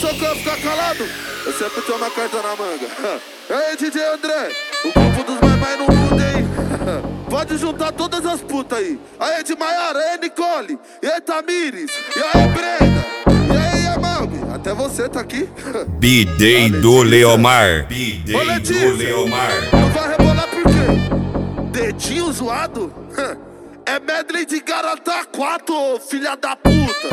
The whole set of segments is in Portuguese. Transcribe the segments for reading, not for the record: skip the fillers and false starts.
pensou que eu ia ficar calado? Eu sempre tenho uma carta na manga. E aí, DJ André, o grupo dos mais não muda, hein? Pode juntar todas as putas aí. Aí, de Maiara, aí, Nicole, e aí, Tamires, e aí, Brenda, e aí, Amalbi. Até você tá aqui. B-Day do Leomar. B-Day do Leomar. Não vai rebolar por quê? Dedinho zoado? É medley de Garota 4, filha da puta.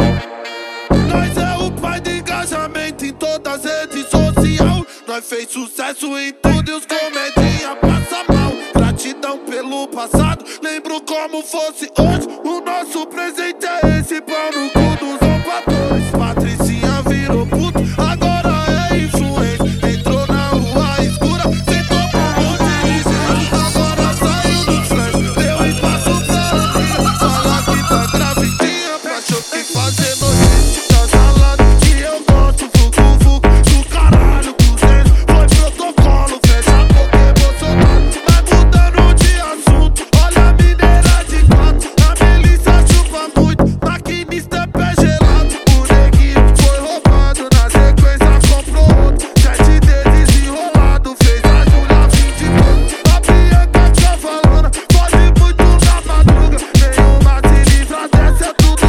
Nós é o pai de engajamento em todas as redes sociais. Nós fez sucesso em tudo e os comedinha passa mal. Gratidão pelo passado, lembro como fosse hoje. O nosso presente é esse, pau no cu dos zombadores. Patricinha virou puto, agora é influente. Entrou na rua escura, sentou com um monte de gente. Agora saiu do flash, deu espaço pra ela. Fala que tá gravidinha, pra achou que fazer noite. Tá salado que eu gosto, fucu, do caralho, cruzeiro. Foi protocolo, fecha a boca, Bolsonaro. Vai mudando de assunto, olha a mineira de quatro. A milícia chupa muito, maquinista é pé gelado. O neguinho foi roubado, na sequência comprou outro. 7 dedos enrolado, fez a Júlia 20 pontos. A Bianca Cavalona, pode muito na madruga. Nenhuma cilindrada dessa, é tudo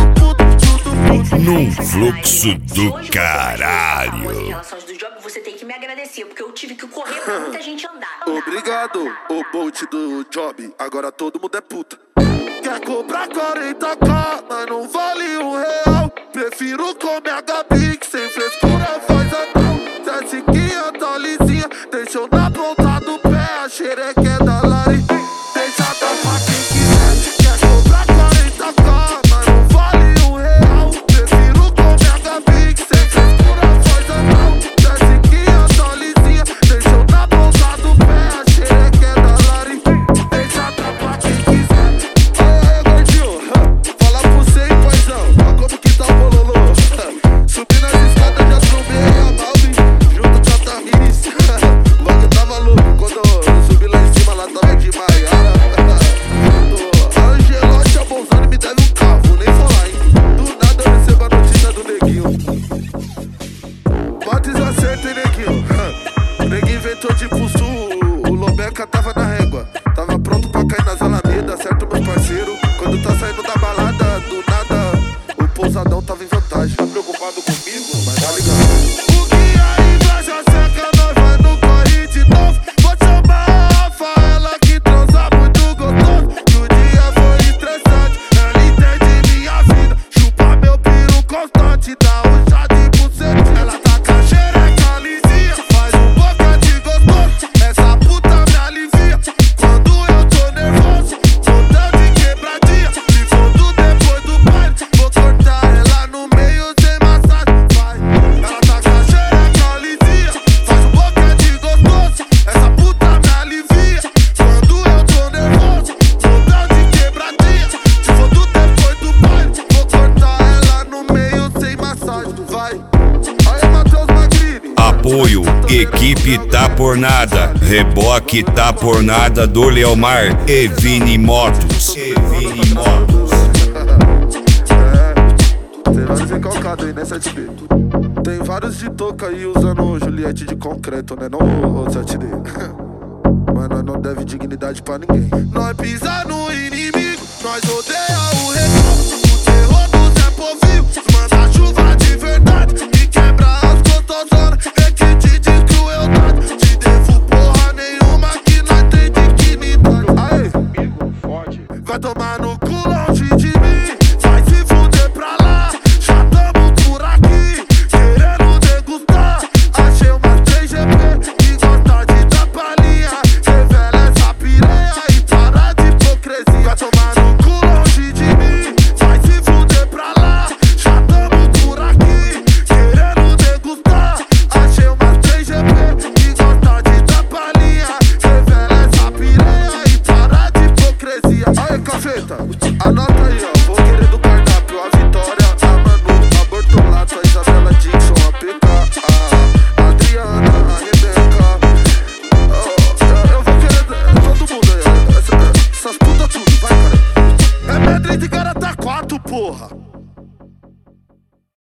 puto. Num fluxo do caralho. Em relação aos do job, você tem que me agradecer, porque eu tive que correr pra muita gente andar. Obrigado, o Bolt do job, agora todo mundo é puta. Quer cobrar 40k, mas não vale R$1. Prefiro comer a Gabi, que sem frescura faz anão. Cessiquinha tá lisinha, deixou na ponta do pé. A xereca é da Lari, deixa dar pra quem quiser. Quer cobrar 40k, mas não vale R$1. Prefiro comer a Gabi, que sem frescura faz anão. Cessiquinha tá lisinha, deixou na ponta do pé. A xereca é da Lari, deixa dar pra quem quiser. Aê, gordinho, fala pro você, paizão, olha como que tá o bololô. Subindo as escadas, já trombei a Malvin, junto com a Tamires. O bagulho tava louco, quando eu subi lá em cima, lá tava de Maiara. A Angelote, a Bolzani me deve um carro, vou nem falar, hein. Do nada eu recebo a notícia do neguinho. Bota e acerta, hein, neguinho. O neguinho inventou de pulso, o Lobeca tava na régua. Tava pronto pra cair nas alamedas, certo, meus parceiros? Quando tá saindo da balada, do nada, o pousadão tava em vantagem. Tá preocupado comigo? Mas tá ligado. O que aí vai já seca, nós vai no corre de novo. Vou chamar a Rafaela que transa muito gostoso. Que o dia foi estressante, ela entende minha vida. Chupa meu piru constante, dá um chá de buceta. Ela tá com a xereca lisinha, faz um boca de gostoso. Essa puta me alivia quando eu tô nervoso. Voltando de quebradinha, se fondo depois do baile. Vou cortar ela no meio sem massagem, vai. Ela tá com a xereca lisinha, faz um boca de gostoso. Essa puta me alivia quando eu tô nervoso. Voltando de quebradinha, se fondo depois do baile. Vou cortar ela no meio sem massagem, vai. Aí, Matheus Magrini. Apoio, equipe tá por nada. Reboque tá por nada do Leomar. Evini Motos. Tem vários recalcados aí, né, 7D? Tem vários de touca aí usando Juliette de concreto, né, não, ô 7D? Mas nós não deve dignidade pra ninguém. Nós pisa no inimigo, nós